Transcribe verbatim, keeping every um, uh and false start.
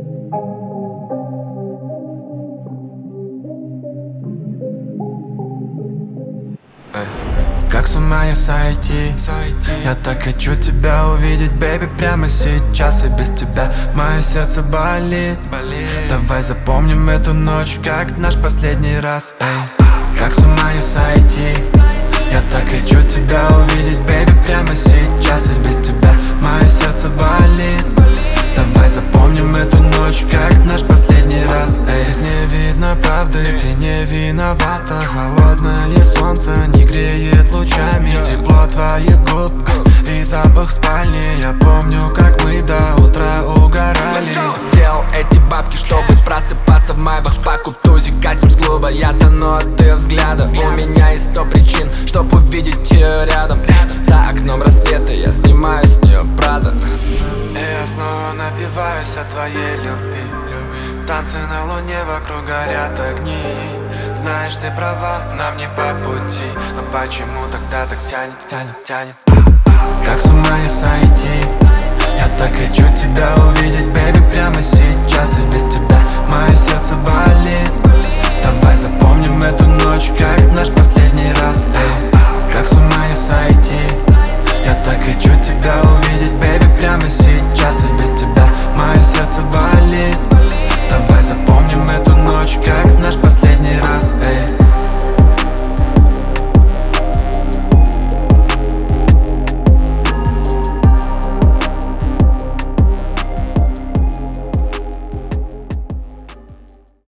Как с ума не сойти, я так хочу тебя увидеть, бэйби, прямо сейчас. И без тебя мое сердце болит. Давай запомним эту ночь, как наш последний раз. Эй. Как с ума не сойти, я так хочу тебя увидеть, бэйби, прямо сейчас. И без тебя мое сердце болит. Давай запомним эту ночь, как наш последний раз. Эй. Здесь не видно правды, ты не виновата. Холодное солнце не греет лучами тепло твоих губ и запах спальни. Я помню, как мы до утра угорали. Сделал эти бабки, чтобы просыпаться в майбах. По кутузе катим с клуба, я тону от ее взгляда. У меня есть сто причин, чтоб увидеть ее рядом. За окном рассвета, я снимаю с нее Прада. И я снова напиваюсь о твоей любви. Танцы на луне, вокруг горят огни. Знаешь, ты права, нам не по пути. Но почему тогда так тянет, тянет, тянет? Как с ума не сойти, я так хочу тебя увидеть, бэйби, прямо сейчас. И без тебя мое сердце болит. Давай запомним эту ночь, как